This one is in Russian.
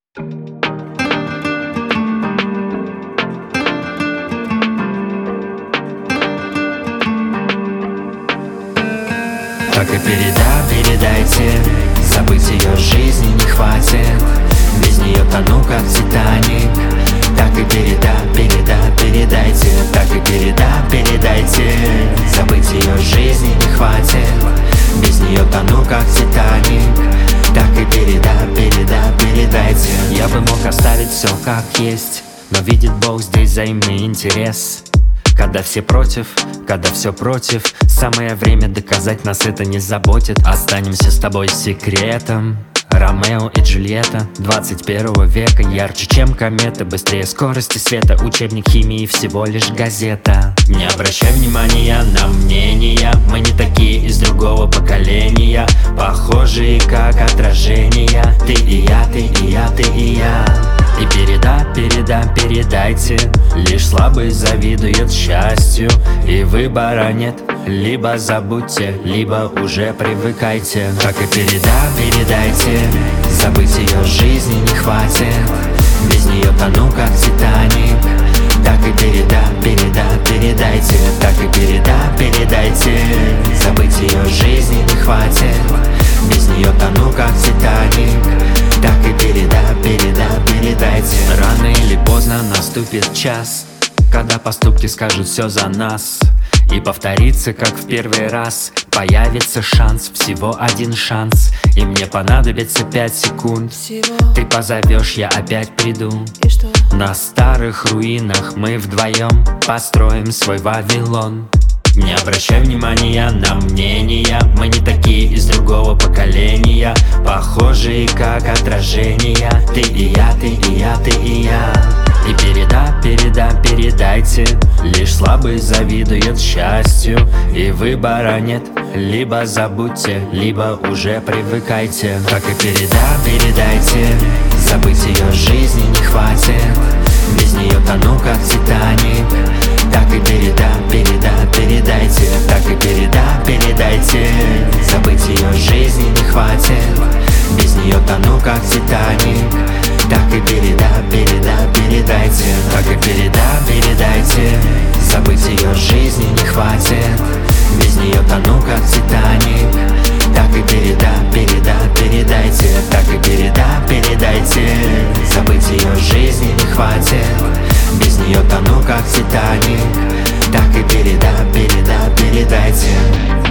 Так и передайте, забыть ее жизни не хватит. Без нее тону, как Титаник. Так и передайте. Так и передайте, забыть ее жизни не хватит. Без нее тону, как Титаник. Так и передайте. Я бы мог оставить все как есть, но видит Бог здесь взаимный интерес. Когда все против, когда все против, самое время доказать, нас это не заботит. Останемся с тобой секретом. Ромео и Джульетта 21 века, ярче, чем комета, быстрее скорости света. Учебник химии всего лишь газета. Не обращай внимания на мнения, мы не такие, из другого поколения, похожие как отражения. Ты и я, ты и я, ты и я. И передайте, лишь слабый завидует счастью, и выбора нет. Либо забудьте, либо уже привыкайте. Так и передайте, забыть ее жизни не хватит. Без нее тону, как Титаник. Так и передайте. Так и передайте, забыть ее жизни не хватит. Без нее тону, как Титаник. Так и передайте. Рано или поздно наступит час, когда поступки скажут все за нас, и повторится, как в первый раз. Появится шанс, всего один шанс, и мне понадобится 5 секунд всего. Ты позовешь, я опять приду. И что? На старых руинах мы вдвоем построим свой Вавилон. Не обращай внимания на мнения, мы не такие, из другого поколения, похожие как отражения. Ты и я, ты и я, ты и я. И передайте, лишь слабый завидует счастью, и выбора нет. Либо забудьте, либо уже привыкайте. Так и передайте, забыть ее жизни не хватит. Без нее тону, как Титаник. Так и передайте. Так и передайте, забыть ее жизни не хватит. Без нее тону, как Титаник. Так и передайте. Так и передайте, забыть ее жизни не хватит. Без нее тону, как Титаник. Так и передайте. Так и передайте, забыть ее жизни не хватит. Без нее тону, как Титаник. Так и передайте.